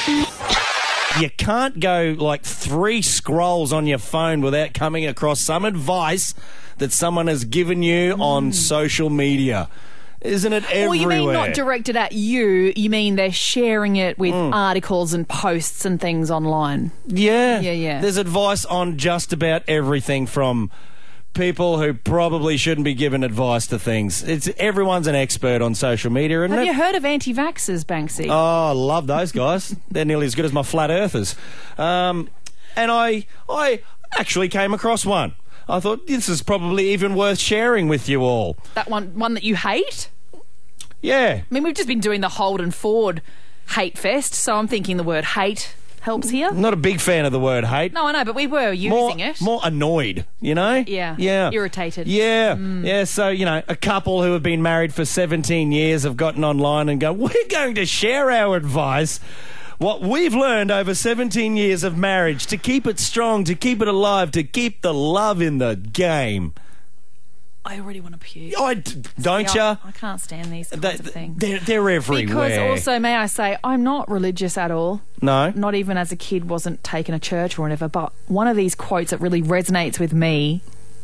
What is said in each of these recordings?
You can't go like 3 scrolls on your phone without coming across some advice that someone has given you on social media. Isn't it everywhere? Well, you mean not directed at you, you mean they're sharing it with articles and posts and things online. Yeah. Yeah. There's advice on just about everything from people who probably shouldn't be given advice to things. Everyone's an expert on social media, isn't Have it? you heard of anti-vaxxers, Banksy? Oh, I love those guys. They're nearly as good as my flat earthers. And I actually came across one. I thought this is probably even worth sharing with you all. That one that you hate? Yeah. I mean, we've just been doing the Holden Ford hate fest, so I'm thinking the word hate helps here. Not a big fan of the word hate. No, I know, but we were using it. More annoyed, you know? Yeah. Irritated. Yeah. Yeah, so, a couple who have been married for 17 years have gotten online and go, we're going to share our advice, what we've learned over 17 years of marriage, to keep it strong, to keep it alive, to keep the love in the game. I already want to puke. Don't you? I can't stand these kinds of things. They're everywhere. Because also, may I say, I'm not religious at all. No. Not even as a kid, wasn't taken to church or whatever. But one of these quotes that really resonates with me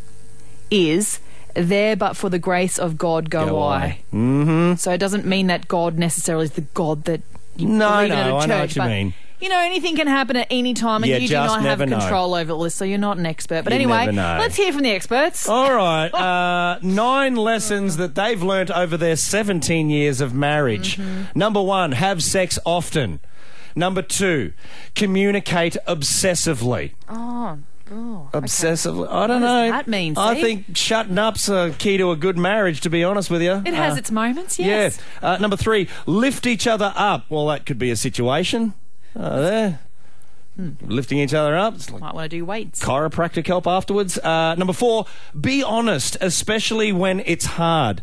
is, "There but for the grace of God go I." Mm-hmm. So it doesn't mean that God necessarily is the God that you believe in at a church. I know what you mean. Anything can happen at any time, and you do not have control over all this, so you're not an expert. But anyway, let's hear from the experts. All right. 9 lessons that they've learnt over their 17 years of marriage. Number 1, have sex often. Number 2, communicate obsessively. Obsessively. Okay. I don't know. What does that mean, I Steve? think shutting up's a key to a good marriage, to be honest with you. It has its moments, yes. Yeah. Number 3, lift each other up. Well, that could be a situation. There. Lifting each other up. It's like might want to do weights. Chiropractic help afterwards. Number 4, be honest, especially when it's hard.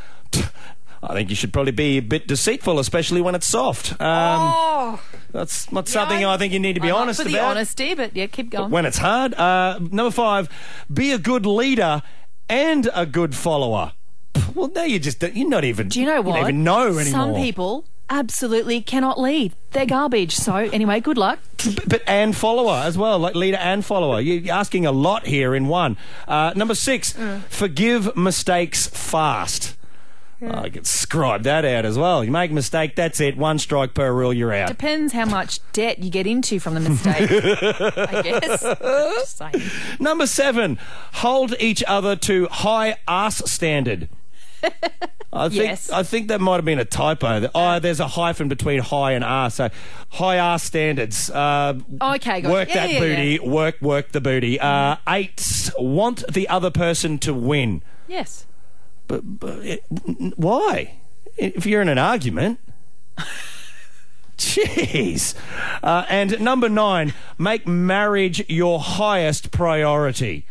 I think you should probably be a bit deceitful, especially when it's soft. That's not something I think you need to be honest about. For the honesty, but yeah, keep going. When it's hard. Number 5, be a good leader and a good follower. Well, now you're not even... Do you know what? You don't even know anymore. Some people absolutely cannot lead. They're garbage. So anyway, good luck. But and follower as well, like leader and follower. You're asking a lot here in one. Number 6, forgive mistakes fast. Yeah. I could scribe that out as well. You make a mistake, that's it. 1 strike per rule, you're out. Depends how much debt you get into from the mistake, I guess. Just saying. Number 7, hold each other to high ass standard. I think that might have been a typo. There's a hyphen between high and ass. So high ass standards. Okay, work that booty. Yeah. Work the booty. 8, want the other person to win. Yes. But why? If you're in an argument. Jeez. And number 9, make marriage your highest priority.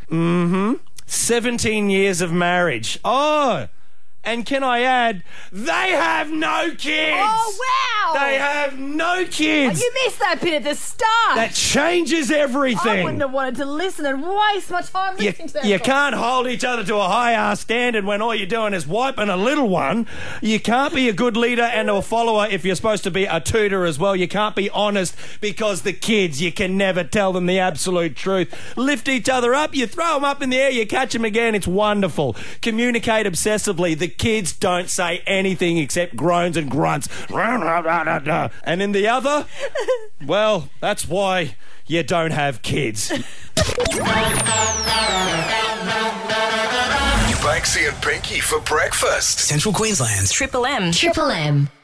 17 years of marriage. And can I add, they have no kids. Oh, wow. They have no kids. You missed that bit at the start. That changes everything. I wouldn't have wanted to listen and waste my time listening to that. You can't hold each other to a high-ass standard when all you're doing is wiping a little one. You can't be a good leader and a follower if you're supposed to be a tutor as well. You can't be honest because the kids, you can never tell them the absolute truth. Lift each other up. You throw them up in the air. You catch them again. It's wonderful. Communicate obsessively. The kids don't say anything except groans and grunts. And in the other, well, that's why you don't have kids. Banksy and Pinky for breakfast. Central Queensland's Triple M. Triple M.